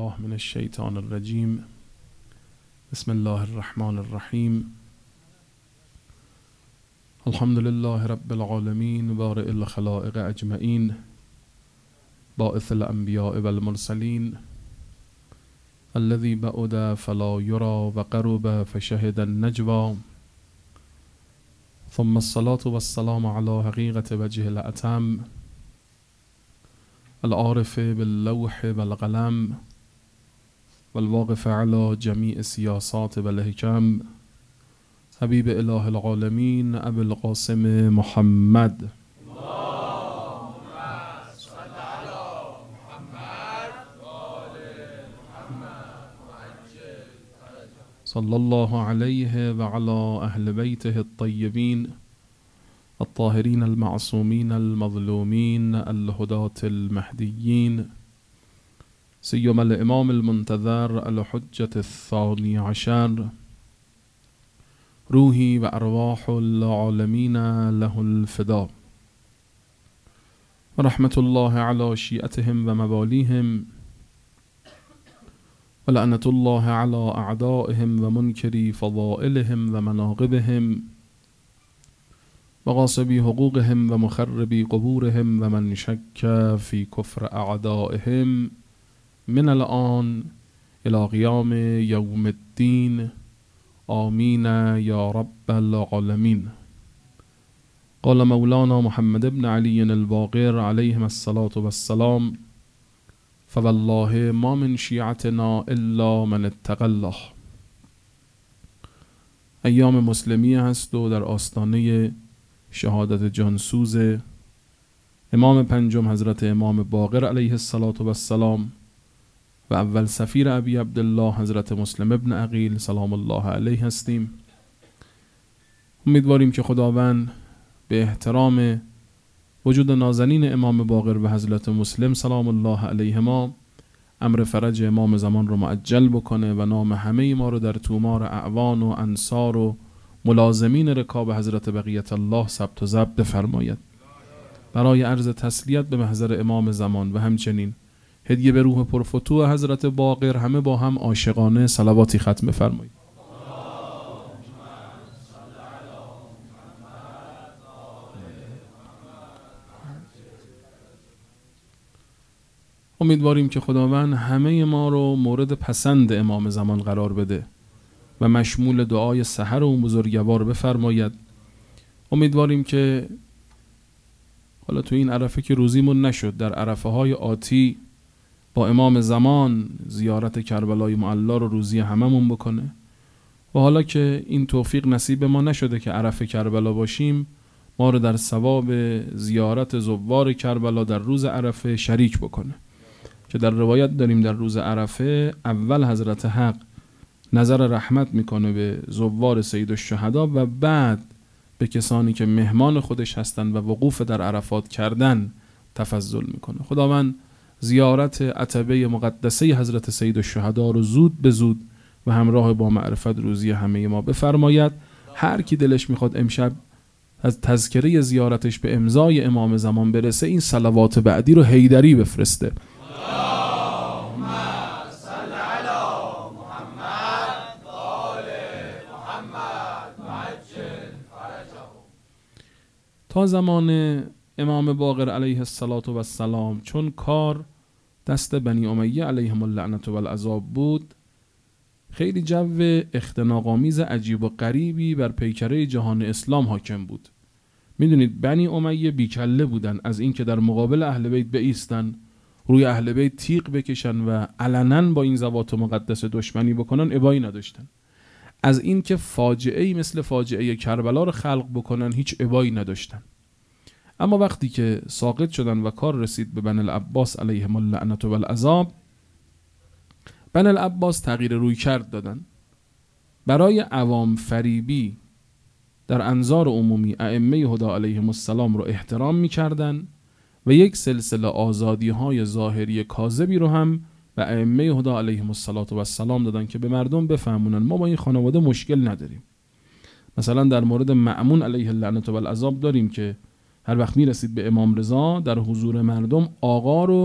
بالله من الشیطان الرجیم. بسم الله الرحمن الرحیم. الحمد لله رب العالمین بارئ الخلائق اجمعین باعث الانبیاء والمرسلین الذی بعد فلا یری و قرب فشهد النجوى ثم الصلاة والسلام على حقیقة وجه الأتم العارف باللوح والقلم والواقف على جميع سیاسات والحکم حبیب اله العالمین ابو القاسم محمد صلی الله علیه و علی اهل بیته الطیبین الطاهرین المعصومین المظلومین الهداة المهدیین سیما الامام المنتظر الحجة الثانی عشر روحی و ارواح العالمین له الفدا و رحمت الله علی شیعتهم و موالیهم و لعنت الله علی اعدائهم و منکری فضائلهم و مناقبهم و غاصبی حقوقهم و مخربی قبورهم و من شک فی کفر اعدائهم من الان الى قیام یوم الدین آمین یا رب العالمین. قال مولانا محمد بن علی الباقر علیهم الصلاة والسلام فوالله ما من شیعتنا الا من اتقى الله. ایام مسلمیه هست و در آستانه شهادت جانسوز امام پنجم حضرت امام باقر علیه الصلاة والسلام و اول سفیر ابی عبدالله حضرت مسلم ابن عقیل سلام الله علیه هستیم. امیدواریم که خداوند به احترام وجود نازنین امام باقر و حضرت مسلم سلام الله علیهما امر فرج امام زمان رو معجل بکنه و نام همه ما رو در تومار اعوان و انصار و ملازمین رکاب حضرت بقیت الله ثبت و ضبط فرماید. برای عرض تسلیت به محضر امام زمان و همچنین هدیه به روح پرفتوح حضرت باقر همه با هم عاشقانه صلواتی ختم فرمایید. امیدواریم که خداوند همه ما رو مورد پسند امام زمان قرار بده و مشمول دعای سحر اون بزرگوار بفرماید. امیدواریم که حالا تو این عرفه که روزیمون نشد، در عرفه های آتی با امام زمان زیارت کربلای معلا رو روزی هممون بکنه و حالا که این توفیق نصیب ما نشده که عرفه کربلا باشیم ما رو در ثواب زیارت زوار کربلا در روز عرفه شریک بکنه که در روایت داریم در روز عرفه اول حضرت حق نظر رحمت میکنه به زوار سید الشهدا و بعد به کسانی که مهمان خودش هستند و وقوف در عرفات کردن تفضل میکنه. خداوند زیارت عتبه مقدسه حضرت سید الشهدا رو زود به زود و همراه با معرفت روزی همه ما بفرماید. هر کی دلش میخواد امشب از تذکره زیارتش به امضای امام زمان برسه این صلوات بعدی رو حیدری بفرسته. تا زمان امام باقر علیه الصلاة والسلام چون کار دست بنی امیه علیهم اللعنة والعذاب بود خیلی جو اختناق‌آمیز عجیب و غریبی بر پیکره جهان اسلام حاکم بود. میدونید بنی امیه بیکله بودن از این که در مقابل اهل بیت بایستن، روی اهل بیت تیغ بکشن و علنا با این ذوات مقدس دشمنی بکنن ابایی نداشتن. از این که فاجعه‌ای مثل فاجعه کربلا رو خلق بکنن هیچ ابایی نداشتن. اما وقتی که ساقط شدن و کار رسید به بنی العباس علیهم اللعنة والعذاب بنی العباس تغییر روی کرد دادن. برای عوام فریبی در انظار عمومی ائمه هدی علیهم السلام رو احترام می‌کردن و یک سلسله آزادی‌های ظاهری کاذبی رو هم و ائمه هدی علیهم السلام دادن که به مردم بفهمونن ما با این خانواده مشکل نداریم. مثلا در مورد مأمون علیه اللعنة والعذاب داریم که هر وقت میرسید به امام رضا در حضور مردم آقا رو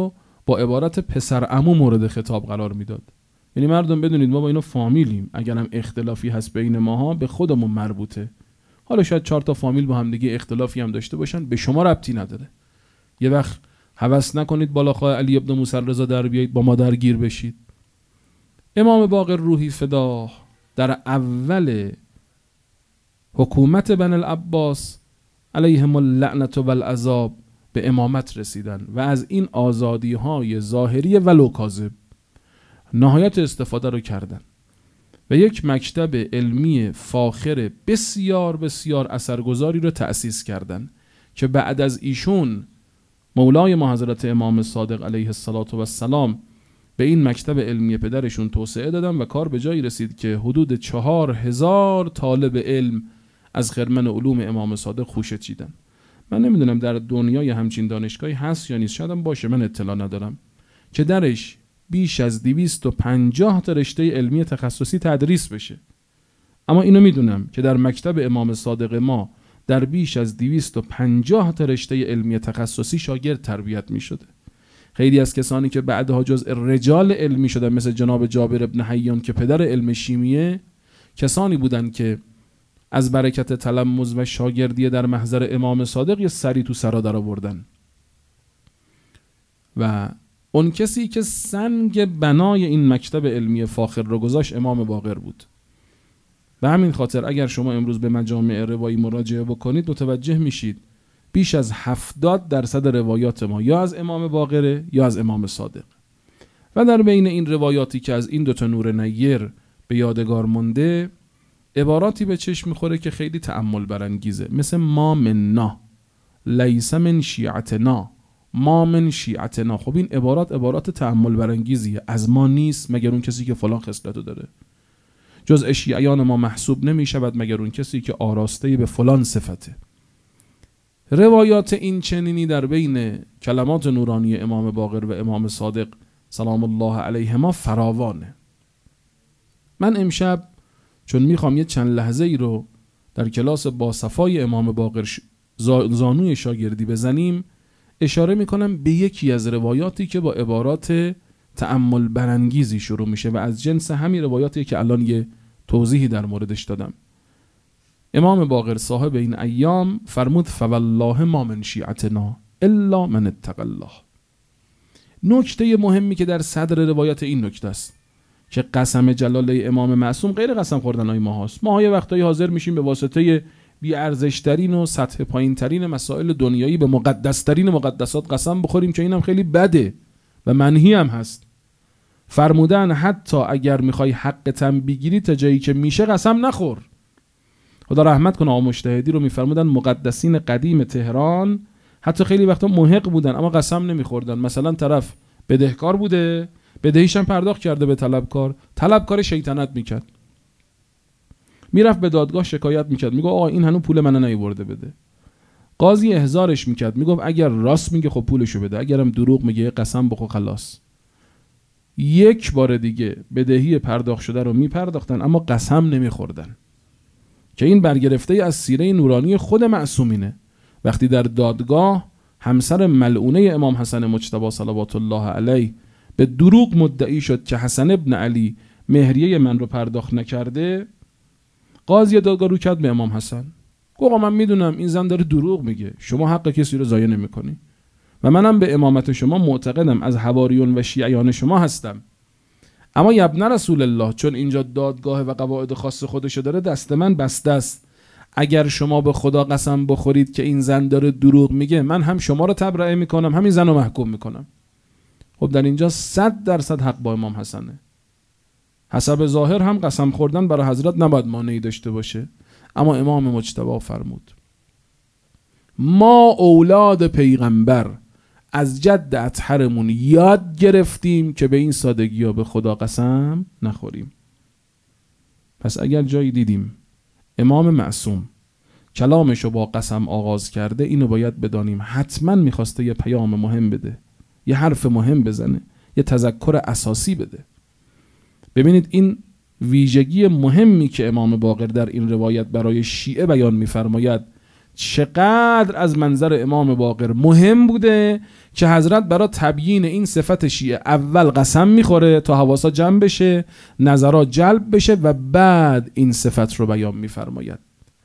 با عبارت پسر عمو مورد خطاب قرار میداد. یعنی مردم بدونید ما با اینا فامیلیم، اگرم اختلافی هست بین ماها به خودمون مربوطه. حالا شاید 4 تا فامیل با هم دیگه اختلافی هم داشته باشن، به شما ربطی نداره. یه وقت هوس نکنید بالاخواه علی ابن موسی رضا در بیایید با ما درگیر بشید. امام باقر روحی فدا در اول حکومت بن العباس علیهم اللعنة والعذاب به امامت رسیدن و از این آزادی های ظاهری ولو کاذب نهایت استفاده رو کردن و یک مکتب علمی فاخر بسیار بسیار اثرگذاری رو تأسیس کردن که بعد از ایشون مولای ما حضرت امام صادق علیه السلام به این مکتب علمی پدرشون توسعه دادن و کار به جایی رسید که حدود 4000 طالب علم از خرمن علوم امام صادق خوشه چیدن. من نمیدونم در دنیای همچین دانشگاهی هست یا نیست، شاید هم باشه، من اطلاع ندارم، که درش بیش از 250 تا رشته علمی تخصصی تدریس بشه. اما اینو میدونم که در مکتب امام صادق ما در بیش از 250 تا رشته علمی تخصصی شاگرد تربیت میشده. خیلی از کسانی که بعدها جزء رجال علمی شدن مثل جناب جابر ابن حیان که پدر علم شیمیه، کسانی بودند که از برکت تلمذ و شاگردی در محضر امام صادق یه سری تو سرا در آوردن. و اون کسی که سنگ بنای این مکتب علمی فاخر رو گذاشت امام باقر بود. به همین خاطر اگر شما امروز به مجامع روایی مراجعه بکنید متوجه میشید بیش از 70% روایات ما یا از امام باقره یا از امام صادق. و در بین این روایاتی که از این دوتا نور نیر به یادگار مونده عباراتی به چشم میخوره که خیلی تأمل برانگیزه، مثل ما مننا لیس من شیعتنا، ما من شیعتنا. خب این عبارات تأمل برانگیزیه. از ما نیست مگر اون کسی که فلان خصلتو داره، جزء شیعیان ما محسوب نمیشود مگر اون کسی که آراسته به فلان صفته. روایات این چنینی در بین کلمات نورانی امام باقر و امام صادق سلام الله علیهما فراوانه. من امشب چون میخوام یه چند لحظه ای رو در کلاس با صفای امام باقر زانوی شاگردی بزنیم، اشاره میکنم به یکی از روایاتی که با عبارات تأمل برانگیزی شروع میشه و از جنس همین روایاتی که الان یه توضیحی در موردش دادم. امام باقر صاحب این ایام فرمود فوالله ما من شیعتنا الا من اتقى الله. نکته مهمی که در صدر روایت این نکته است که قسم جلاله امام معصوم غیر قسم خوردنهای ما هاست. ما های وقتایی حاضر میشیم به واسطه بی ارزشترین و سطح پایین ترین مسائل دنیایی به مقدسترین مقدسات قسم بخوریم که اینم خیلی بده و منهی هم هست. فرمودن حتی اگر میخوای حق تن بگیری تا جایی که میشه قسم نخور. خدا رحمت کنه آقا مجتهدی رو میفرمودن مقدسین قدیم تهران حتی خیلی وقتا محق بودن اما قسم نمیخوردن. مثلا طرف بدهکار بوده، بدهیش هم پرداخت کرده به طلبکار شیطنت میکرد، میرفت به دادگاه شکایت میکرد، میگه آقا این هنوز پول منو نیورده بده. قاضی احضارش میکرد، میگفت اگر راست میگه خب پولشو بده، اگرم دروغ میگه قسم بخور خلاص. یک بار دیگه بدهی پرداخت شده رو میپرداختن اما قسم نمیخوردن، که این برگرفته از سیره نورانی خود معصومینه. وقتی در دادگاه همسر ملعونه امام حسن مجتبی صلوات الله علیه به دروغ مدعی شد که حسن ابن علی مهریه من رو پرداخت نکرده، قاضی دادگاه رو کرد به امام حسن، گفت من میدونم این زن داره دروغ میگه، شما حق کسی رو ضایع نمیکنی و منم به امامت شما معتقدم، از حواریون و شیعیان شما هستم، اما ابن رسول الله چون اینجا دادگاه و قواعد خاص خودشو داره دست من بسته است. اگر شما به خدا قسم بخورید که این زن داره دروغ میگه، من هم شما رو تبرئه میکنم همین زن رو محکوم میکنم. خب در اینجا 100% حق با امام حسنه. حسب ظاهر هم قسم خوردن برای حضرت نباید مانعی داشته باشه، اما امام مجتبی فرمود ما اولاد پیغمبر از جد اطهرمون یاد گرفتیم که به این سادگی ها به خدا قسم نخوریم. پس اگر جایی دیدیم امام معصوم کلامشو با قسم آغاز کرده، اینو باید بدانیم حتما میخواسته یه پیام مهم بده، یه حرف مهم بزنه، یه تذکر اساسی بده. ببینید این ویژگی مهمی که امام باقر در این روایت برای شیعه بیان میفرماید، چقدر از منظر امام باقر مهم بوده که حضرت برای تبیین این صفت شیعه اول قسم میخوره تا حواسا جمع بشه، نظرات جلب بشه و بعد این صفت رو بیان میفرماید.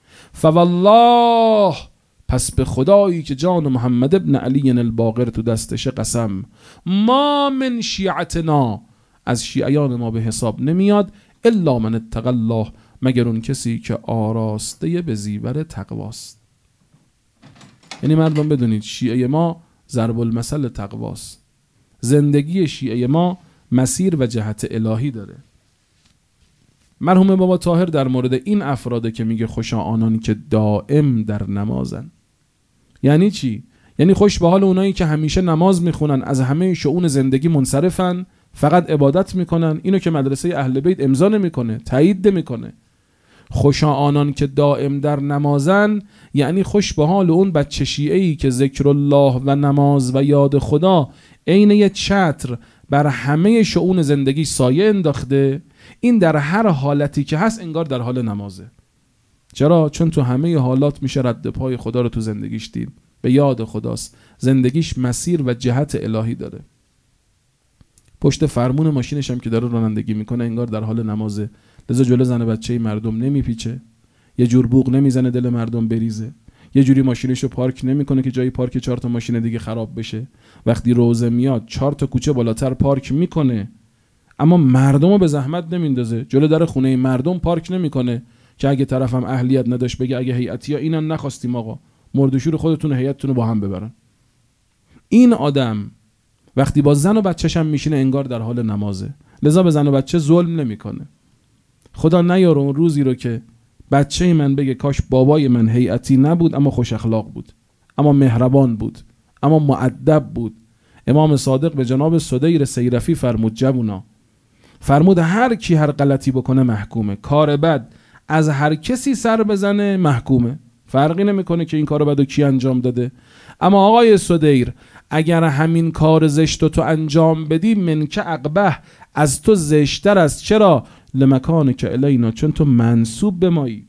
فوالله، پس به خدایی که جان محمد ابن علی الباقر تو دستش قسم، ما من شیعتنا، از شیعیان ما به حساب نمیاد، الا من اتقی الله، مگر اون کسی که آراسته به زیور تقواست. یعنی مردم بدونید شیعه ما ضرب المثل تقواست. زندگی شیعه ما مسیر و جهت الهی داره. مرحوم بابا طاهر در مورد این افراده که میگه خوشا آنانی که دائم در نمازن. یعنی چی؟ یعنی خوش به حال اونایی که همیشه نماز میخونن، از همه شؤون زندگی منصرفن، فقط عبادت میکنن. اینو که مدرسه اهل بیت امضا نمیکنه، تایید نمیکنه. خوشا آنان که دائم در نمازن یعنی خوش به حال اون بچه شیعه‌ای که ذکر الله و نماز و یاد خدا عین یه چتر بر همه شؤون زندگی سایه انداخته. این در هر حالتی که هست انگار در حال نمازه. چرا؟ چون تو همه حالات میشه رد پای خدا رو تو زندگیش دید، به یاد خداست، زندگیش مسیر و جهت الهی داره. پشت فرمون ماشینش هم که داره رانندگی میکنه انگار در حال نمازه، لذا جلو زن بچه مردم نمیپیچه، یه جور بوق نمیزنه دل مردم بریزه، یه جوری ماشینشو پارک نمیکنه که جای پارک 4 تا ماشین دیگه خراب بشه. وقتی روزه میاد 4 تا کوچه بالاتر پارک میکنه، اما مردمو به زحمت نمیندازه، جلو در خونه مردم پارک نمیکنه که اگه طرفم اهلیت نداشت بگه اگه هیئتیا اینم نخواستیم آقا، مردشور خودتون هیئتتون رو با هم ببرن. این آدم وقتی با زن و بچه‌ش هم میشینه انگار در حال نمازه، لذا به زن و بچه ظلم نمیکنه. خدا نیاره اون روزی رو که بچه من بگه کاش بابای من هیئتی نبود اما خوش اخلاق بود، اما مهربان بود، اما مؤدب بود. امام صادق به جناب سدیر سیرفی فرمود جوونا، فرمود هر کی هر غلطی بکنه محکومه، کار بد از هر کسی سر بزنه محکومه، فرقی نمیکنه که این کار بدو کی انجام داده. اما آقای سدیر اگر همین کار زشتو تو انجام بدی من که عقبه، از تو زشتر است. چرا؟ لمکان که الینا، چون تو منسوب به مایی.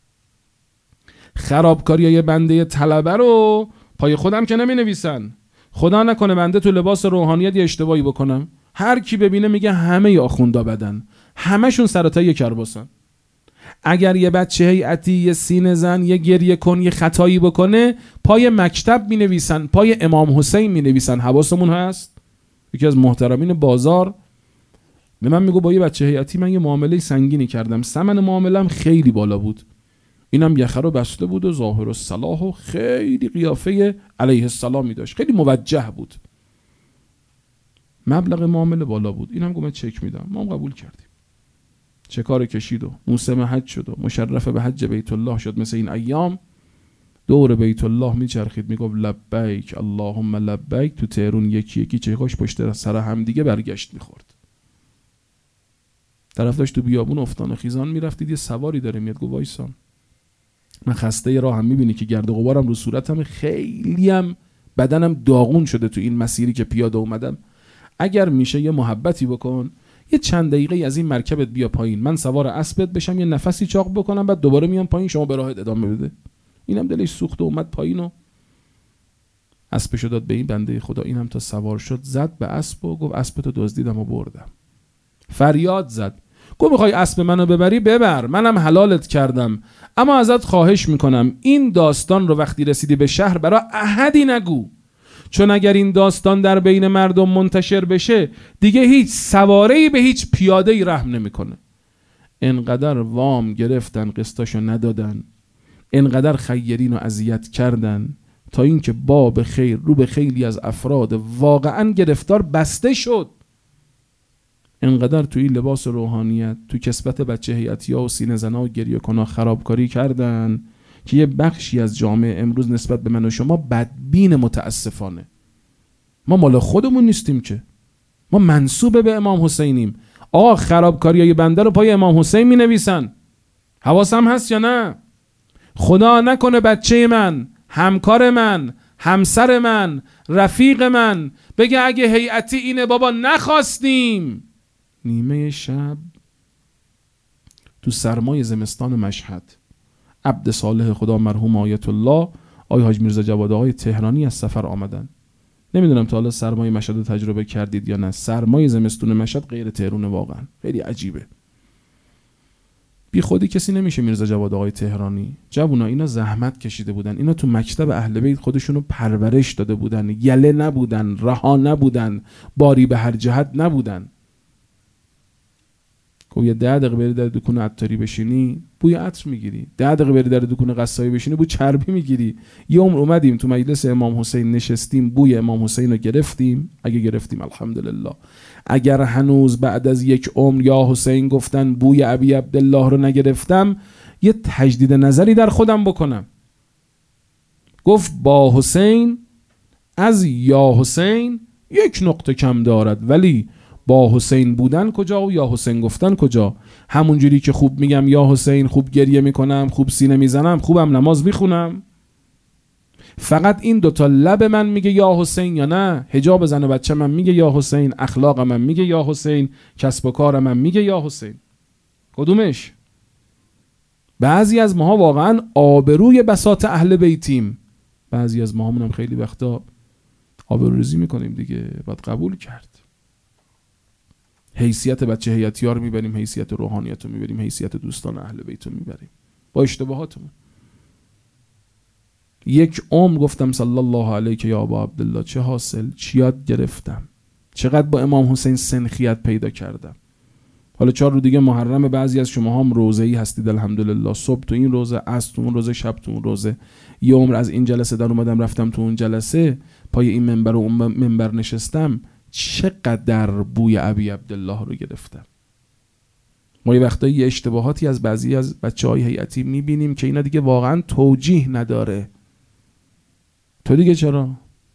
خرابکاری های بنده طلبه رو پای خودم که نمی نویسن. خدا نکنه بنده تو لباس روحانیت یه اشتباهی بکنم، هر کی ببینه میگه همه آخوندا بدن، همشون سرطای کرباسن. اگر یه بچه هیئتی یه سینه زن یه گریه کن یه خطایی بکنه پای مکتب می نویسن، پای امام حسین می نویسن. حواسمون هست؟ یکی از محترمین بازار به من میگه با یه بچه هیئتی من یه معامله سنگینی کردم، ثمن معامله‌ام خیلی بالا بود، اینم یخه رو بسته بود و ظاهر الصلاح و خیلی قیافه علیه السلامی داشت، خیلی موجه بود، مبلغ معامله بالا بود. اینم گفت چک میدم، ما هم قبول کردیم. چه کار کشید و موسم حج شد و مشرف به حج بیت الله شد. مثل این ایام دور بیت الله میچرخید میگفت لبیک اللهم لبیک، تو تهرون یکی یکی چه‌هاش پشت سر هم دیگه برگشت میخورد. طرف داشت تو بیابون افتان و خیزان میرفتید یه سواری داره میاد، گفت وایسان من خسته راه هم، میبینی که گرد و غبارم رو صورتم، خیلی هم بدنم داغون شده تو این مسیری که پیاده اومدم، اگر میشه یه محبتی بکن یه چند دقیقه از این مرکبت بیا پایین، من سوار اسبت بشم یه نفسی چاق بکنم بعد دوباره میام پایین، شما به راهت ادامه بده. اینم دلش سوخت و اومد پایین و اسبشو داد به این بنده خدا. اینم تا سوار شد زد به اسب و گفت اسبتو دزدیدم و بردم. فریاد زد گفت میخوای اسب منو ببری ببر، منم حلالت کردم، اما ازت خواهش میکنم این داستان رو وقتی رسیدی به شهر برای احدی نگو، چون اگر این داستان در بین مردم منتشر بشه دیگه هیچ سواره‌ای به هیچ پیاده‌ای رحم نمیکنه. انقدر وام گرفتن قسطاشو ندادن، انقدر خیرین و اذیت کردن تا اینکه باب خیر رو به خیلی از افراد واقعا گرفتار بسته شد. انقدر توی لباس روحانیت، تو کسبت بچه هیئتیا و سینه زنا و گریه کنا خرابکاری کردن که یه بخشی از جامعه امروز نسبت به من و شما بدبین. متاسفانه ما مال خودمون نیستیم که، ما منسوب به امام حسینیم. آقا خرابکاریای بنده رو پای امام حسین می نویسن، حواسم هست یا نه؟ خدا نکنه بچه من، همکار من، همسر من، رفیق من بگه اگه هیئتی اینه بابا نخواستیم. نیمه شب تو سرمای زمستان مشهد عبد صالح خدا مرحوم آیت الله آقای حاج میرزا جواد آقای تهرانی از سفر آمدن. نمیدونم تا حالا سرمای مشهد رو تجربه کردید یا نه. سرمای زمستون مشهد غیر تهران، واقعا خیلی عجیبه. بی خودی کسی نمیشه میرزا جواد آقای تهرانی. جوونا اینا زحمت کشیده بودن، اینا تو مکتب اهل بیت خودشونو پرورش داده بودن، یله نبودن، رها نبودن، باری به هر جهت نبودن. خب یه 10 دقیقه بری در دکون عطاری بشینی بوی عطر میگیری، 10 دقیقه بری در دکون قصایی بشینی بوی چربی میگیری. یه عمر اومدیم تو مجلس امام حسین نشستیم، بوی امام حسین رو گرفتیم. اگه گرفتیم الحمدلله. اگر هنوز بعد از یک عمر یا حسین گفتن بوی ابی عبدالله رو نگرفتم، یه تجدید نظری در خودم بکنم. گفت با حسین از یا حسین یک نقطه کم دارد، ولی با حسین بودن کجا و یا حسین گفتن کجا؟ همونجوری که خوب میگم یا حسین، خوب گریه میکنم، خوب سینه میزنم، خوبم نماز میخونم، فقط این دوتا لب من میگه یا حسین یا نه حجاب زن و بچه من میگه یا حسین، اخلاق من میگه یا حسین، کسب و کار من میگه یا حسین؟ کدومش؟ بعضی از ماها واقعا آبروی بساط اهل بیتیم، بعضی از ماها هم خیلی وقتا آبروریزی میکنیم دیگه، باید قبول کرد. حیثیت بچه هیئتیار میبریم، حیثیت روحانیت رو میبریم، حیثیت دوستان اهل بیت رو میبریم با اشتباهاتمون. یک عمر گفتم صلی الله علیه یا ابا عبدالله، چه حاصل؟ چی یاد گرفتم؟ چقدر با امام حسین سنخیت پیدا کردم. حالا 4 روز دیگه محرم، بعضی از شما هم روزه‌ای هستید الحمدلله، صبح تو این روزه، عصر تو اون روزه، شب تو اون روزه. یه عمر از این جلسه در اومدم رفتم تو اون جلسه، پای این منبر و اون منبر نشستم، چقدر بوی ابی عبدالله رو گرفتم. ما یه وقتایی یه اشتباهاتی از بعضی از بچه‌های هیئتی میبینیم که اینا دیگه واقعا توجیه نداره. تو دیگه چرا؟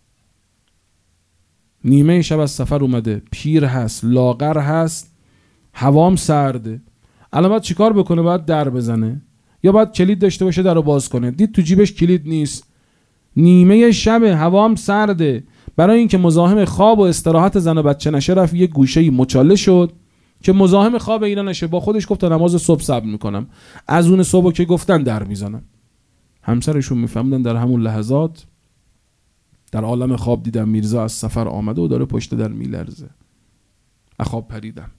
نیمه شب از سفر اومده، پیر هست، لاغر هست، هوام سرده، الان باید چیکار بکنه؟ باید در بزنه یا باید کلید داشته باشه در رو باز کنه؟ دید تو جیبش کلید نیست، نیمه شب، هوام سرده. برای اینکه مزاحم خواب و استراحت زن و بچه نشه، رفت یه گوشه‌ای مچاله شد که مزاحم خواب اینا نشه. با خودش گفت تا نماز صبح صبر میکنم، از اون صبح که گفتن در میزنم. همسرشون میفهمدن در همون لحظات در عالم خواب دیدم میرزا از سفر آمده و داره پشت در میلرزه. خواب پریدم،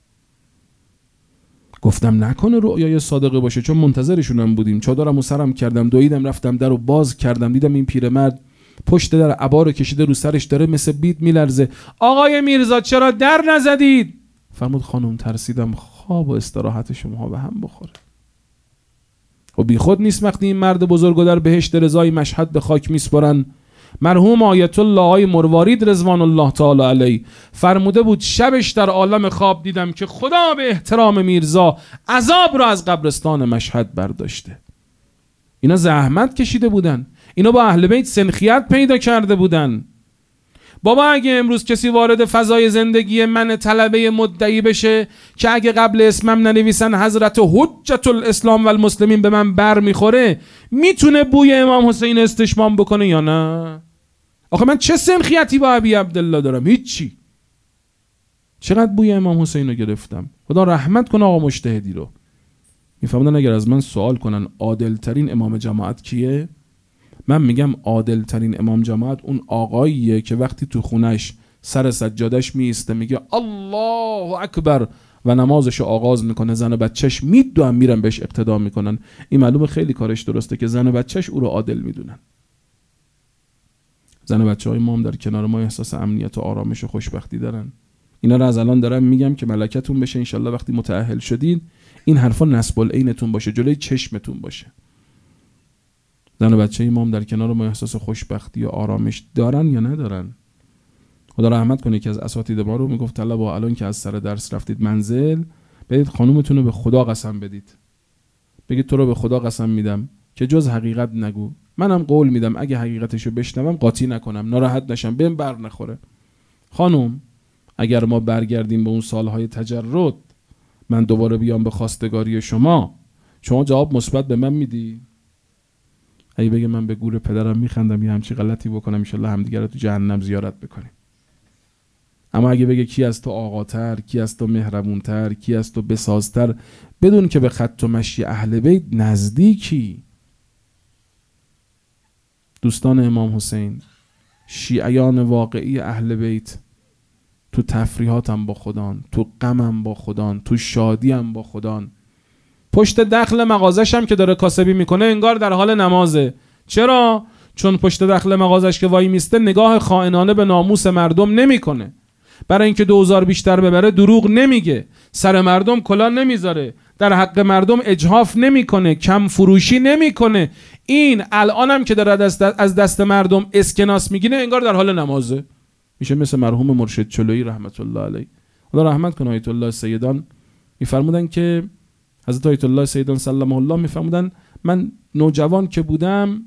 گفتم نکنه رؤیای صادقه باشه، چون منتظرشونم بودیم. چادرم و سرم کردم، دویدم رفتم در رو باز کردم، دیدم این پیرمرد پشت در عبا رو کشیده رو سرش، داره مثل بید میلرزه. آقای میرزا چرا در نزدید؟ فرمود خانم ترسیدم خواب و استراحت شما به هم بخوره. و بی خود نیست وقتی این مرد بزرگو در بهشت رضای مشهد به خاک میسپرن. مرحوم آیت الله آقای مروارید رضوان الله تعالی علیه فرموده بود شبش در عالم خواب دیدم که خدا به احترام میرزا عذاب رو از قبرستان مشهد برداشته. اینا زحمت کشیده بودن، اینا با اهل بیت سنخیت پیدا کرده بودن. بابا اگه امروز کسی وارد فضای زندگی من طلبه مدعی بشه که اگه قبل اسمم ننویسن حضرت حجت الاسلام و المسلمین به من بر میخوره، میتونه بوی امام حسین استشمام بکنه یا نه؟ آخه من چه سنخیتی با ابی عبدالله دارم؟ هیچی. چقدر بوی امام حسین رو گرفتم. خدا رحمت کنه آقا مجتهدی رو. میفهمدن اگر از من سوال کنن عادل ترین امام جماعت کیه، من میگم عادل ترین امام جماعت اون آقاییه که وقتی تو خونش سر سجادش میسته میگه الله اکبر و نمازشو آغاز میکنه، زن و بچهش میدوام میرن بهش اقتدا میکنن. این معلومه خیلی کارش درسته که زن و بچهش او رو عادل میدونن. زن و بچهای ما هم در کنار ما احساس امنیت و آرامش و خوشبختی دارن. اینا رو از الان دارم میگم که ملکتون بشه انشالله. وقتی متأهل شدین این حرفا نصب العینتون باشه، جلوی چشمتون باشه. زن و بچه ما هم در کنار ما احساس خوشبختی و آرامش دارن یا ندارن؟ خدا رحمت کنه که از اساتید ما رو میگفت طلبا الان که از سر درس رفتید منزل، برید خانومتون رو به خدا قسم بدید، بگید تو رو به خدا قسم میدم که جز حقیقت نگو. منم قول میدم اگه حقیقتشو بشنوم قاطی نکنم، ناراحت نشم، بهم بر نخوره. خانوم اگر ما برگردیم به اون سالهای تجرد، من دوباره بیام به خواستگاری شما جواب مثبت به من میدی؟ اگه بگه من به گور پدرم میخندم یه همچی غلطی بکنم انشالله همدیگه رو تو جهنم زیارت بکنیم. اما اگه بگه کی از تو آقاتر، کی از تو مهربونتر، کی از تو بسازتر، بدون که به خط و مشی اهل بیت نزدیکی. دوستان امام حسین، شیعیان واقعی اهل بیت، تو تفریحاتم با خدان، تو غمم با خدان، تو شادیم با خدان. پشت دخل مغازش هم که داره کاسبی میکنه انگار در حال نمازه. چرا؟ چون پشت دخل مغازش که وای میسته نگاه خائنانه به ناموس مردم نمیکنه. برای اینکه 2000 بیشتر ببره دروغ نمیگه، سر مردم کلاه نمیذاره، در حق مردم اجحاف نمیکنه، کم فروشی نمیکنه. این الانم که داره از دست مردم اسکناس میگیره انگار در حال نمازه. میشه مثل مرحوم مرشد چلویی رحمت الله علیه، خدا رحمت کنه، آیت الله سیدان میفرمودن که حضرت آیت الله سیدان سلمه الله میفرمودن من نوجوان که بودم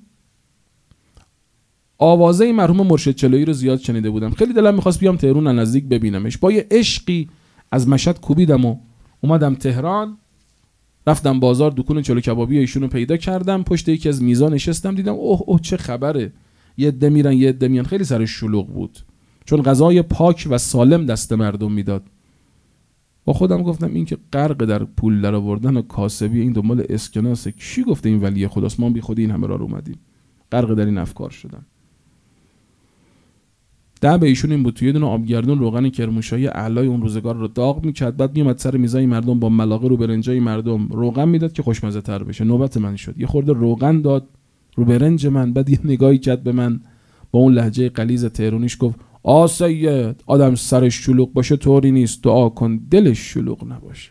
آوازه مرحوم مرشد چلویی رو زیاد شنیده بودم، خیلی دلم میخواست بیام تهران نزدیک ببینمش. با یه عشقی از مشهد کوبیدم و اومدم تهران، رفتم بازار دکون چلو کبابی ایشونو پیدا کردم، پشت یکی از میزا نشستم، دیدم اوه چه خبره، یه عده میرن یه عده میان، خیلی سرش شلوغ بود چون غذای پاک و سالم دست مردم میداد. با خودم گفتم این که غرق در پول در آوردن و کاسبی، این دنبال اسکناس، کی گفته این ولی خداست؟ ما بی خودی این همه راه اومدیم، غرق در این افکار شدم. به ایشون این بود توی یه دونه آبگردون روغن کرمانشاهی اعلای اون روزگار رو داغ میکرد، بعد میومد سر میزای مردم با ملاقه رو برنجای مردم روغن میداد که خوشمزه تر بشه. نوبت من شد، یه خورده روغن داد رو برنج من، بعد یه نگاهی کرد به من با اون لهجه غلیظ تهرانیش گفت سید، آدم سرش شلوغ باشه طوری نیست، دعا کن دلش شلوغ نباشه.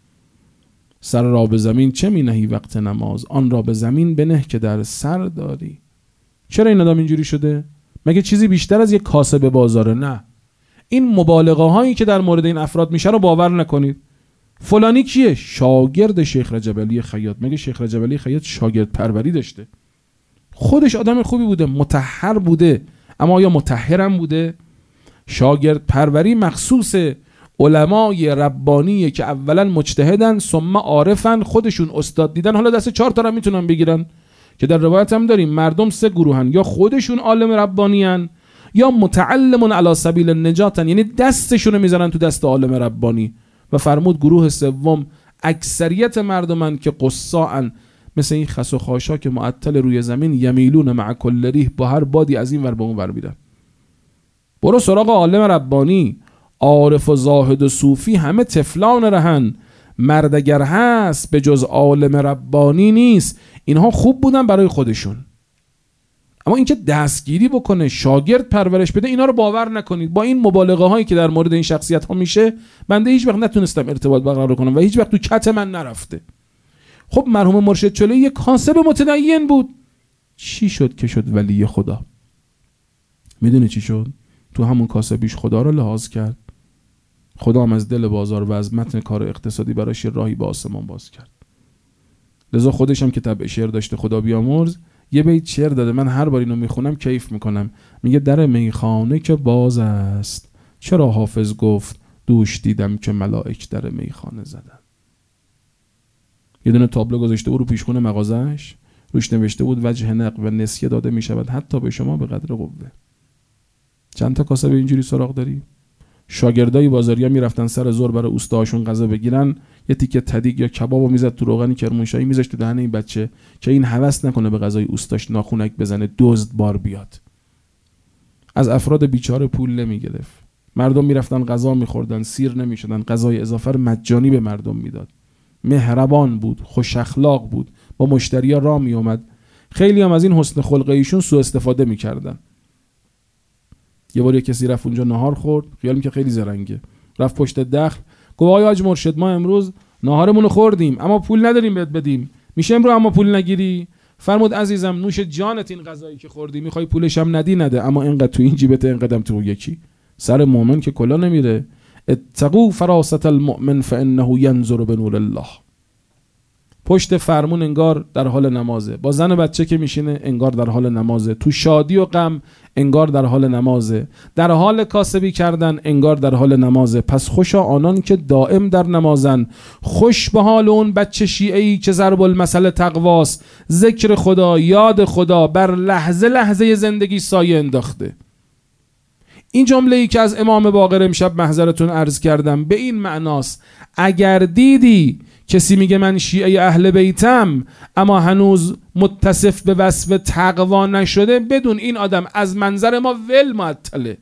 سر را به زمین چه می نهی وقت نماز، آن را به زمین بنه که در سر داری. چرا این آدم اینجوری شده؟ مگه چیزی بیشتر از یک کاسب بازاره؟ نه. این مبالغه هایی که در مورد این افراد میشه رو باور نکنید. فلانی کیه؟ شاگرد شیخ رجب علی خیاط. مگه شیخ رجب علی خیاط شاگرد پروری داشته؟ خودش آدم خوبی بوده، مطهر بوده، اما آیا مطهرم بوده؟ شاگرد پروری مخصوص علمای ربانیه که اولا مجتهدن ثم عارفن، خودشون استاد دیدن، حالا دست 4 تا رو میتونن بگیرن که در روایت هم داریم مردم 3 گروهن، یا خودشون عالم ربانیان یا متعلمون علی سبیل النجاتن، یعنی دستشون رو میذارن تو دست عالم ربانی. و فرمود گروه سوم اکثریت مردمن که قصاعن، مثل این خس و خاشا که معطل روی زمین، یمیلون مع کل ریح، با هر بادی از این ور به اون ور میرن. برو سراغ عالم ربانی، عارف و زاهد و صوفی همه تفلان رهن، مرد اگر هست به جز عالم ربانی نیست. اینها خوب بودن برای خودشون، اما اینکه دستگیری بکنه، شاگرد پرورش بده، اینا رو باور نکنید. با این مبالغه هایی که در مورد این شخصیت ها میشه، بنده هیچ وقت نتونستم ارتباط برقرار کنم و هیچ وقت تو کت من نرفته. خب مرحوم مرشد چلویی یک کاسب متدین بود، چی شد که شد ولی خدا؟ میدونه چی شد؟ تو همون کاسبیش خدا رو لحاظ کرد. خدا هم از دل بازار و از متن کار اقتصادی براش راهی به آسمان باز کرد. لذا خودش هم که طبع شعر داشته، خدا بیامرز، یه بیت شعر داده، من هر بار اینو میخونم کیف میکنم. میگه در میخانه که باز است، چرا حافظ گفت دوش دیدم که ملائک در میخانه زدن. یه دونه تابلو گذاشته او رو پیشخونه مغازش، روش نوشته بود وجه نق و نسیه داده میشود حتی به شما به قدر قوه. چند تا کاسب اینجوری سراغ داری؟ شاگردای بازاریا میرفتن سر زور برای اوستاشون غذا بگیرن، یه تیکه تدیگ یا کبابو میزد تو روغن کرمانشاهی، میذاشت تو دهن این بچه که این هوس نکنه به غذای اوستاش ناخونک بزنه، دزد بار بیاد. از افراد بیچاره پول نمیگرفت. مردم میرفتن غذا میخوردن، سیر نمیشدن، غذای اضافه رو مجانی به مردم میداد. مهربان بود، خوش اخلاق بود، با مشتریا راه میومد. خیلی هم از این حسن خلق ایشون سوء استفاده میکردن. یه بار کسی رفت اونجا نهار خورد، خیالیم که خیلی زرنگه، رفت پشت دخل گفت آقای حاج مرشد ما امروز نهارمون رو خوردیم اما پول نداریم بهت بدیم، میشه امروز اما پول نگیری؟ فرمود عزیزم نوش جانت این غذایی که خوردی، میخوای پولش هم ندی نده، اما اینقدر تو این جیبت اینقدر تو یکی. سر مؤمن که کلا نمیره. اتقوا فراست المؤمن فانه ينظر بنور الله. پشت فرمون انگار در حال نمازه، با زن و بچه که میشینه انگار در حال نمازه، تو شادی و غم انگار در حال نمازه، در حال کاسبی کردن انگار در حال نمازه. پس خوشا آنان که دائم در نمازن، خوش به حال اون بچه شیعه‌ای که ضرب المثل تقواست، ذکر خدا، یاد خدا بر لحظه لحظه زندگی سایه انداخته. این جمله‌ای که از امام باقر امشب محضرتون عرض کردم به این معناست: اگر دیدی کسی میگه من شیعه اهل بیتم اما هنوز متصف به وصف تقوا نشده، بدون این آدم از منظر ما ول معطله.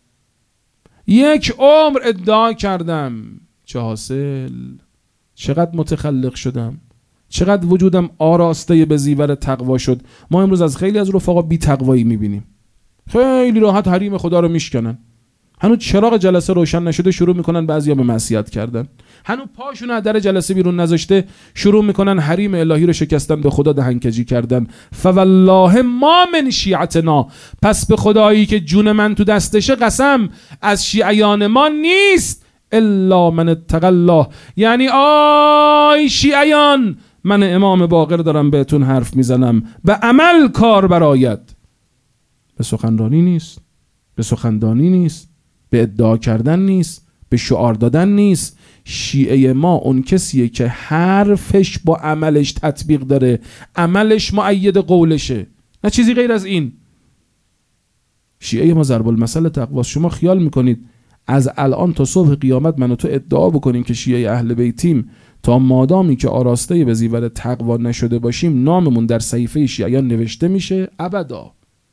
یک عمر ادعا کردم، چه حاصل؟ چقدر متخلق شدم، چقدر وجودم آراسته به زیور تقوا شد. ما امروز از خیلی از رفقا بی تقوایی میبینیم، خیلی راحت حریم خدا رو میشکنن، هنوز چراغ جلسه روشن نشده شروع میکنن بعضیا به معصیت کردن، هنوز پاشون از در جلسه بیرون نذاشته شروع میکنن حریم الهی رو شکستن، به خدا دهنکجی کردن. فوالله ما من شیعتنا، پس به خدایی که جون من تو دستشه قسم، از شیعیان ما نیست الا من اتقی الله. یعنی آی شیعیان، من امام باقر دارم بهتون حرف میزنم، به عمل کار برآید، به سخنرانی نیست، به سخندانی نیست، به ادعا کردن نیست، به شعار دادن نیست. شیعه ما اون کسیه که حرفش با عملش تطبیق داره، عملش مؤید قولشه، نه چیزی غیر از این. شیعه ما ضرب المثل تقواست. شما خیال میکنید از الان تا صبح قیامت من و تو ادعا بکنیم که شیعه اهل بیتیم، تا مادامی که آراسته به زیور تقوا نشده باشیم ناممون در صحیفه شیعیان نوشته میشه؟ ابدا.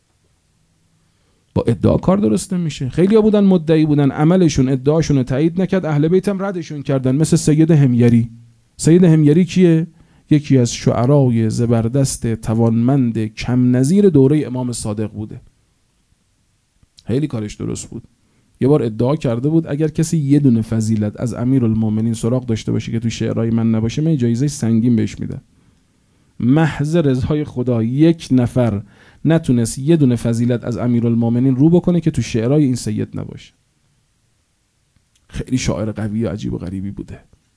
با ادعا کار درست نمیشه. خیلیا بودن مدعی بودن، عملشون ادعاشون رو تایید نکرد، اهل بیت هم ردشون کردن، مثل سید همیری. سید همیری کیه؟ یکی از شعرای زبردست توانمند کم نظیر دوره امام صادق بوده. خیلی کارش درست بود. یه بار ادعا کرده بود اگر کسی یه دونه فضیلت از امیرالمومنین سراغ داشته باشه که تو شعرهای من نباشه، من جایزه سنگین بهش میدم. محض رضای خدا یک نفر نتونست یه دونه فضیلت از امیرالمومنین رو بکنه که تو شعرهای این سید نباشه. خیلی شاعر قوی و عجیب و غریبی بوده.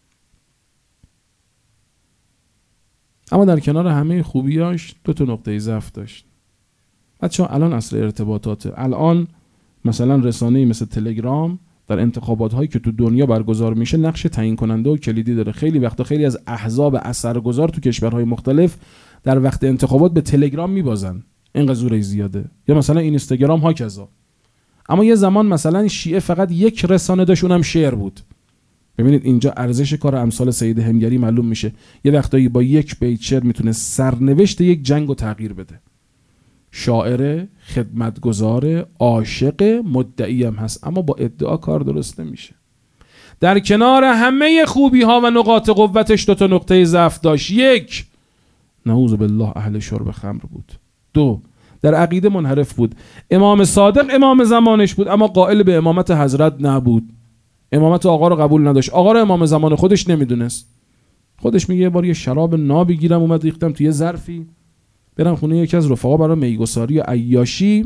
اما در کنار همه خوبیاش دو تا نقطه ضعف داشت. بچه‌ها الان عصر ارتباطاته. الان مثلا رسانه‌ای مثل تلگرام در انتخابات هایی که تو دنیا برگزار میشه نقش تعیین کننده و کلیدی داره. خیلی وقتا خیلی از احزاب اثرگذار تو کشورهای مختلف در وقت انتخابات به تلگرام میبازن، اینقدر زورش زیاده. یا مثلا اینستاگرام ها کذا. اما یه زمان مثلا شیعه فقط یک رسانه داشت، اونم شعر بود. ببینید اینجا ارزش کار امثال سید همگری معلوم میشه. یه وقتایی با یک بیت شعر میتونه سرنوشت یک جنگو تغییر بده. شاعر، خدمتگزار، عاشق، مدعی هم هست، اما با ادعا کار درست نمیشه. در کنار همه خوبی ها و نقاط قوتش دو تا نقطه ضعف داشت. یک، نعوذ بالله اهل شرب خمر بود. دو، در عقیده منحرف بود. امام صادق امام زمانش بود اما قائل به امامت حضرت نبود. امامت آقا رو قبول نداشت. آقا رو امام زمان خودش نمیدونست. خودش میگه یه بار یه شراب نابی گیرم اومد ریختم توی ظرفی، برم خونه یکی از رفقا برای میگساری و عیاشی،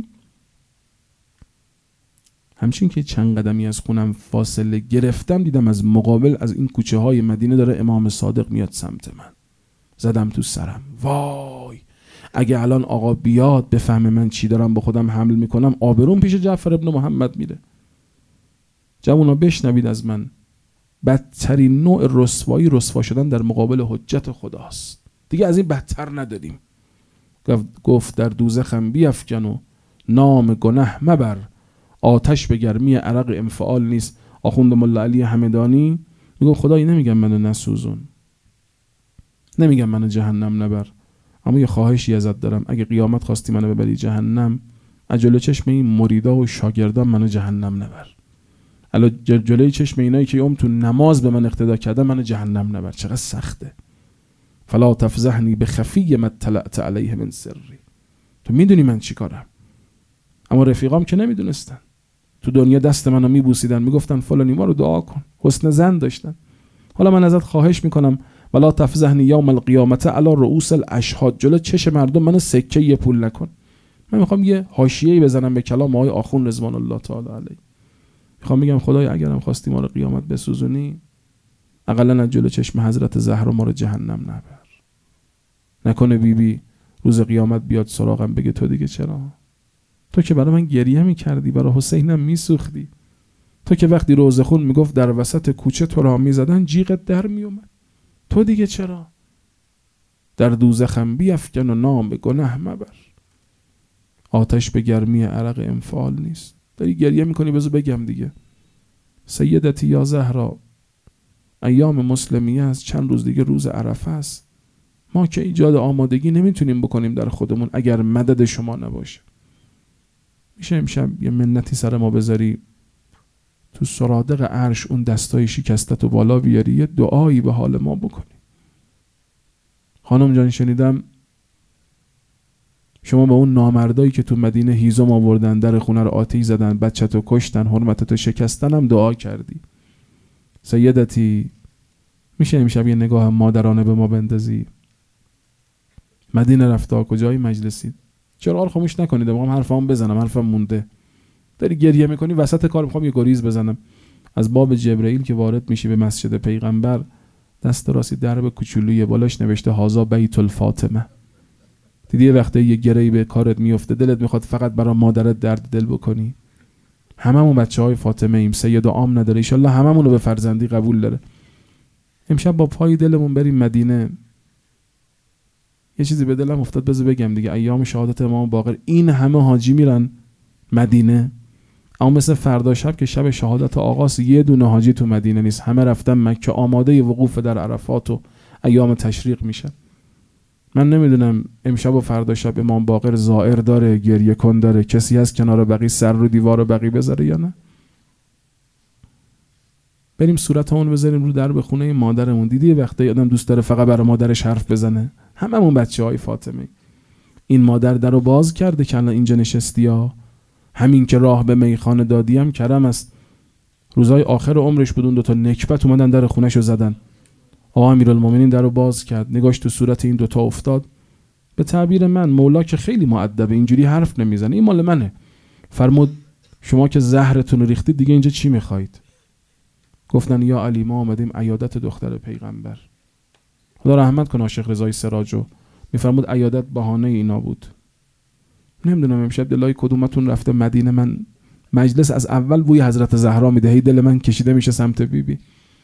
همچین که چند قدمی از خونم فاصله گرفتم دیدم از مقابل از این کوچه های مدینه داره امام صادق میاد سمت من. زدم تو سرم، وای اگه الان آقا بیاد بفهمه من چی دارم با خودم حمل میکنم، آبروم پیش جعفر ابن محمد میره. جوونا بشنوید از من، بدترین نوع رسوایی رسوا شدن در مقابل حجت خداست. دیگه از این بدتر نداریم. گفت در دوزخم بیفکن و نام گناه مبر، آتش به گرمی عرق انفعال نیست. آخوند ملا علی همدانی میگه خدایی نمیگم منو نسوزون، نمیگم منو جهنم نبر، اما یه خواهشی ازت دارم، اگه قیامت خواستی منو ببری جهنم، جلوی چشم این مریدا و شاگردان منو جهنم نبر. الا جلوی چشم اینایی که تو نماز به من اقتدا کردن منو جهنم نبر. چقدر سخته. فلا تفضحنی بخفی ما اطلعت علیه من سری. تو میدونی من چی کارم. اما رفیقام که نمیدونستن. تو دنیا دست منو میبوسیدن، میگفتن فلانی ما رو دعا کن، حسن ظن داشتن. حالا من ازت خواهش میکنم ولا تفضحنی یوم القیامت علی رؤوس الاشهاد، جلو چش مردم منو سکه یه پول نکن. من میخوام یه حاشیه‌ای بزنم به کلام آقای آخوند رضوان الله تعالی علیه. میخوام بگم خدای اگرم خواستی ما رو قیامت بسوزونی، اقلا از جلو چشم حضرت زهرا ما رو جهنم نبر. نکنه بیبی روز قیامت بیاد سراغم بگه تو دیگه چرا؟ تو که برای من گریه میکردی، برای حسینم میسوختی. تو که وقتی روزه خون میگفت در وسط کوچه تو را میزدن جیغت در میومد. تو دیگه چرا؟ در دوزخم بیفکن و نام به گناه مبر، آتش به گرمی عرق انفعال نیست. داری گریه میکنی، بذار بگم دیگه. سیدتی یا زهرا، ایام مسلمیه است، چند روز دیگه روز عرفه است. ما که ایجاد آمادگی نمیتونیم بکنیم در خودمون اگر مدد شما نباشه. میشه امشب یه منتی سر ما بذاری، تو سرادق عرش اون دستای شکستت و بالا بیاری، یه دعایی به حال ما بکنی. خانم جان شنیدم شما به اون نامردایی که تو مدینه هیزم آوردن، در خونه رو آتش زدن، بچه‌تو کشتن، حرمتتو شکستن هم دعا کردی. سیدتی میشه امشب یه نگاه مادرانه به ما بندازی؟ مدینه رفته کجای مجلسید؟ چرا حال خاموش نکنید؟ میخوام حرفام بزنم، حرفم مونده. داری گریه میکنی وسط کار، میخوام یه گریز بزنم. از باب جبرئیل که وارد میشی به مسجد پیغمبر، دست راستی درب کوچولوی بالاش نوشته هازا بیت الفاطمه. دیدی یه وقته یه گرهی به کارت میفته، دلت میخواد فقط برای مادرت درد دل بکنی. هممون بچهای فاطمه ایم، سید عام نداره، ان شاء الله هممون رو به فرزندی قبول داره. امشب با پای دلمون بریم مدینه. یه چیزی به دلم افتاد بذار بگم دیگه. ایام شهادت امام باقر این همه حاجی میرن مدینه، اما مثل فردا شب که شب شهادت آقاست یه دونه حاجی تو مدینه نیست، همه رفتن مکه آماده وقوف در عرفات و ایام تشریق میشن. من نمیدونم امشب و فردا شب امام باقر زائر داره، گریه کن داره، کسی هست کنار بقی سر رو دیوار بقی بذاره یا نه؟ بریم صورتمون بذاریم رو درب خونه مادرمون. دیدی وقتی آدم دوست داره فقط برای مادرش حرف بزنه؟ هممون بچه‌های فاطمه. این مادر درو باز کرده که الان اینجا نشستی ها. همین که راه به میخانه دادی هم کرم است. روزای آخر عمرش بود، اون دوتا نکبت اومدن در خونه‌شو زدن. آقا امیرالمومنین درو باز کرد، نگاش تو صورت این دوتا افتاد. به تعبیر من مولا که خیلی مؤدبه، اینجوری حرف نمیزنه، این مال منه. فرمود شما که زهرتون ریختید دیگه اینجا چی میخواید؟ گفتن یا علی ما آمدیم عیادت دختر پیغمبر. خدا رحمت کنه شیخ رضای سراجو، میفرمود عیادت بهانه اینا بود. نمیدونم امشب دلای کدومتون رفته مدینه. من مجلس از اول بوی حضرت زهرا میده، هی دل من کشیده میشه سمت بیبی.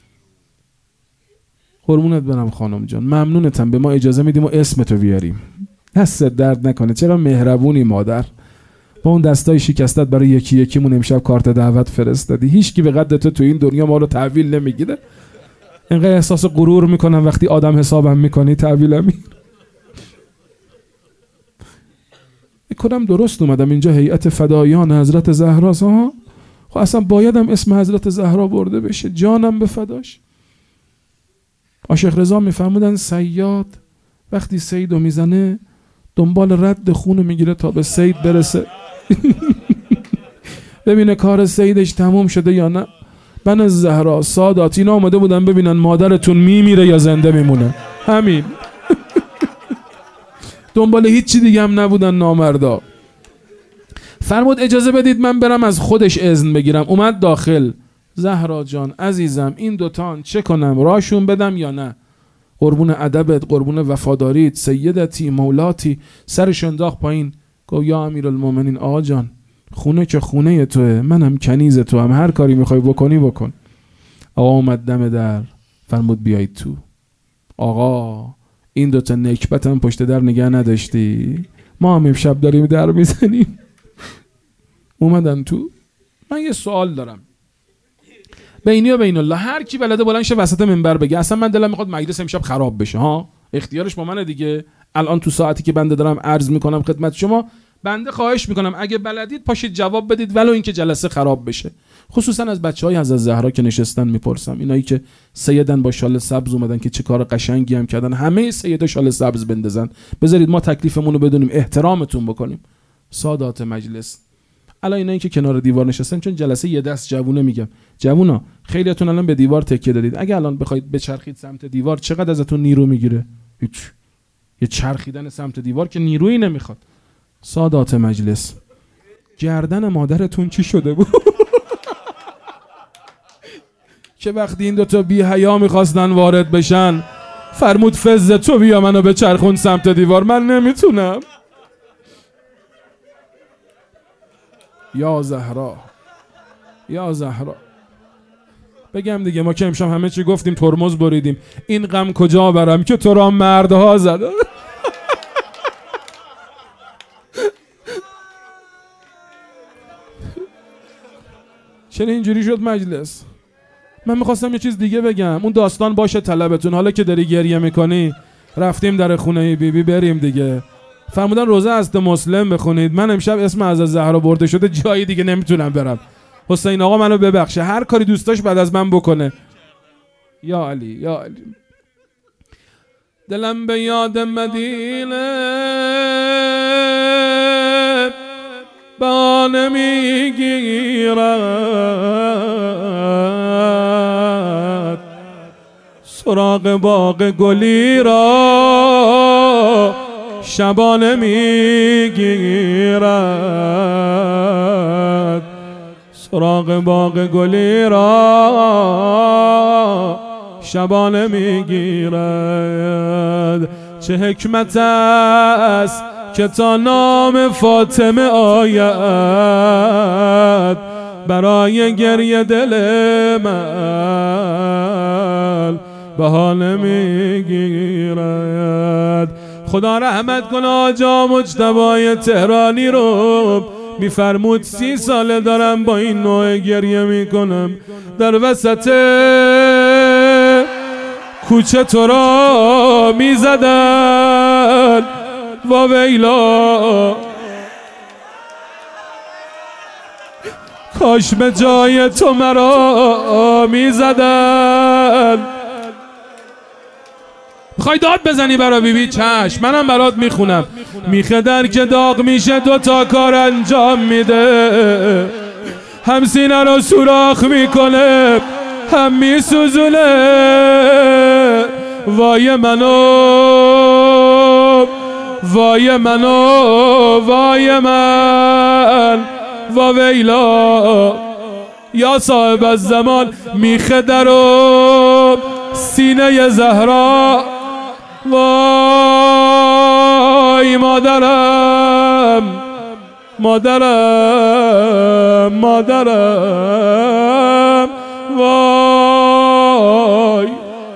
قربونت برم خانم جان، ممنونتم به ما اجازه میدیم و اسمتو بیاریم. دست درد نکنه، چرا مهربونی مادر. با اون دستای شکستت برای یکی یکیمون امشب کارت دعوت فرستادی. هیچ کی به قد تو این دنیا ما رو تحویل نمیگیره. اینقدر احساس غرور میکنم وقتی آدم حسابم میکنی تحویلم میگیره. میکنم درست اومدم اینجا هیئت فدایان حضرت زهراست ها. خب اصلا بایدم اسم حضرت زهرا برده بشه، جانم به فداش. شیخ رضا میفهمودن صیاد وقتی صیدو میزنه دنبال رد خونو میگیره تا به صید برسه ببینه کار صیدش تموم شده یا نه. بن زهرا سادات اینا آمده بودن ببینن مادرتون میمیره یا زنده میمونه، همین دنبال هیچ چی دیگه هم نبودن نامردا. فرمود اجازه بدید من برم از خودش اذن بگیرم. اومد داخل. زهرا جان عزیزم این دوتان چه کنم، راشون بدم یا نه؟ قربون ادبت، قربون وفاداریت، سیدتی مولاتی. سرش انداخت پایین. گفت یا امیرالمومنین آقا جان خونه که خونه توه، منم کنیز تو هم، هر کاری میخوای بکنی بکن. آقا اومد دم در. فرمود بیایید تو. آقا این دوتا نکبت هم پشت در نگه نداشتی؟ ما هم امشب داریم در میزنیم. اومدن تو. من یه سوال دارم بینی و بین الله، هر کی بلده بلند شه وسط منبر بگه اصلا من دلم میخواد مجلس امشب خراب بشه ها، اختیارش با منه دیگه. الان تو ساعتی که بنده دارم عرض میکنم خدمت شما، بنده خواهش میکنم اگه بلدید پاشید جواب بدید ولو اینکه جلسه خراب بشه. خصوصا از بچهای حضرت زهرا که نشستن میپرسم، اینایی که سیدن با شال سبز اومدن که چه کار قشنگی هم کردن، همه سیدا شال سبز بندازن. بذارید ما تکلیفمون رو بدونیم، احترامتون بکنیم. سادات مجلس الان اینایی که کنار دیوار نشستن، چون جلسه یه دست جوونه، میگم جوونا خیلیاتون الان به دیوار تکیه دادید، اگه الان بخواید بچرخید سمت دیوار چقدر ازتون نیرو میگیره؟ هیچ. یه چرخیدن سمت دیوار که نیرویی نمیخواد. سادات مجلس گردن مادرتون چی شده بود که وقتی این دوتا بی حیا میخواستن وارد بشن فرمود فز تو بیا منو بچرخون سمت دیوار، من نمیتونم. یا زهرا یا زهرا. بگم دیگه ما که امشب همه چی گفتیم، ترمز بریدیم. این غم کجا برم که تو را مردها زده. چرا اینجوری شد مجلس؟ من میخواستم یه چیز دیگه بگم. اون داستان باشه طلبتون. حالا که داری گریه میکنی رفتیم در خونه بیبی بریم دیگه. فرمودن روزه از مسلم بخونید. من امشب اسم از زهرا برده شده جایی دیگه نمیتونم برم. حسین آقا منو ببخشه، هر کاری دوست داشت بعد از من بکنه. یا علی یا علی. دلم به یاد مدینه بانه میگیرد، سراغ باغ گلی را شبانه میگیرد، سراغ باغ گلی را شبانه میگیرد. چه حکمت است که تا نام فاطمه آید، برای گریه دل من بهانه میگیرد. خدا رحمت کنه آجا مجتبی تهرانی رو. میفرمود 30 ساله دارم با این نوع گریه میکنم. در وسط کوچه تو را میزدن و ویلا، کاش به جای تو مرا میزدن. میخوای داد بزنی برا بیبی؟ چشم، منم برات میخونم. میخه در که داغ میشه 2 تا کار انجام میده، هم سینه رو سوراخ میکنه هم میسوزونه. وای منو وای منو وای من و ویلا. یا صاحب الزمان میخه در و سینه زهرا. وای مادرم مادرم مادرم وای.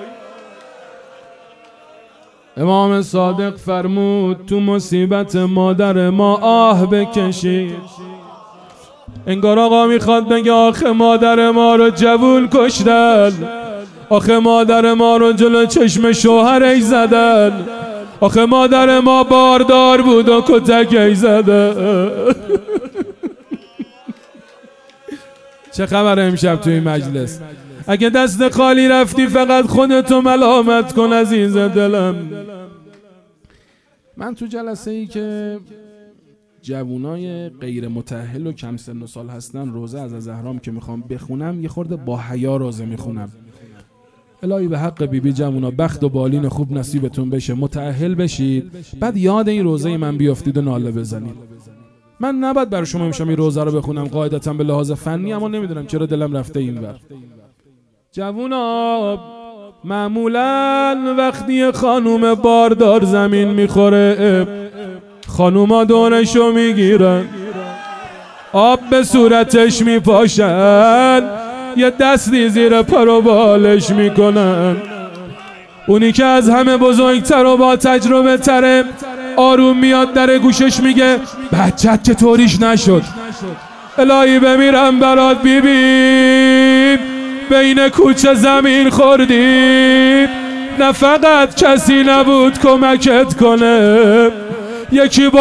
امام صادق فرمود تو مصیبت مادر ما آه بکشید. انگار آقا میخواد بگه آخه مادر ما رو جوول کشتن، آخه مادر ما رو جلو چشم شوهرش زدن، آخه مادر ما باردار بود و کتکش زدن. چه خبر امشب توی مجلس؟ اگه دست خالی رفتی فقط خودتو ملامت کن عزیز دلم. من تو جلسه ای که جوونای غیر متأهل و کم سن و سال هستن روزه از زهرام که میخوام بخونم یه خورده با حیا روزه میخونم. الهی به حق بیبی جوونا بخت و بالین خوب نصیبتون بشه، متأهل بشید، بعد یاد این روزه من بیافتید و ناله بزنید. من نباید برای شما امشب این روزه رو بخونم قاعدتاً به لحاظ فنی، اما نمیدونم چرا دلم رفته اینور. جوونا معمولاً وقتی خانوم باردار زمین میخوره خانوما دورشو میگیرن، آب به صورتش میپاشن، یه دستی زیر پر و بالش میکنن. اونی که از همه بزرگتر و با تجربه تره آروم میاد در گوشش میگه بچت که طوریش نشد. الهی بمیرم برات بیبی، بین کوچه زمین خوردی، نه فقط کسی نبود کمکت کنه، یکی